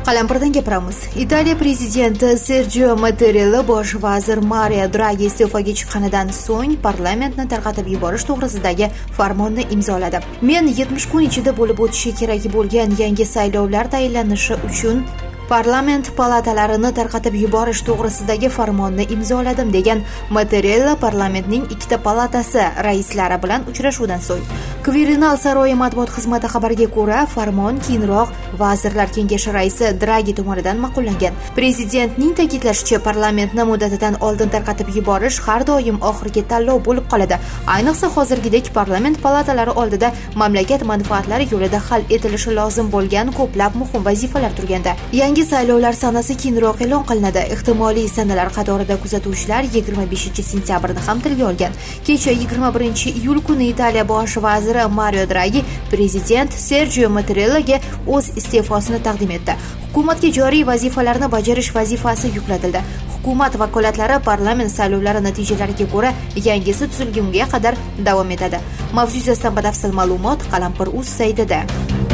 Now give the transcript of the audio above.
Qalampirdan gapiramiz. Italiya prezidenti Sergio Mattarella bosh vazir Mario Draghi iste'foga chiqqanidan so'ng parlamentni tarqatib yuborish to'g'risidagi farmonni imzoladi. Men 70 kun ichida bo'lib o'tishi kerak bo'lgan yangi saylovlar tayinlanishi uchun parlament palatalarini tarqatib yuborish to'g'risidagi farmonni imzoladim degan Mattarella parlamentning ikkita palatasi raislari bilan uchrashuvdan so'ng. Quirinal saroyi matbuot xizmati xabariga ko'ra, farmon keyinroq vazirlar kengashi raisi Draghi tomonidan ma'qullangan. Prezidentning ta'kidlashicha, parlamentni muddatidan oldin tarqatib yuborish har doim oxirgi tanlov bo'lib qoladi. Ayniqsa hozirgidek parlament palatalari oldida mamlakat manfaatlari yo'lida hal etilishi lozim bo'lgan ko'plab muhim vazifalar turganda. Yangi saylovlar sanasi keyinroq e'lon qilinadi. Ehtimoliy sanalar qatorida kuzatuvchilar 25-sentyabrni ham tilga olgan. Kecha 21-iyul kuni Italiya bosh vaziri Mario Draghi prezident Sergio Mattarellaga o'z iste'fosini taqdim etdi. Hukumatga joriy vazifalarni bajarish vazifasi yuklatildi. Hukumat vakolatlari parlament saylovlari natijalariga ko'ra yangisi tuzilgunga qadar davom etadi. Mavzu yuzasidan batafsil ma'lumot Qalampir.uz saytida.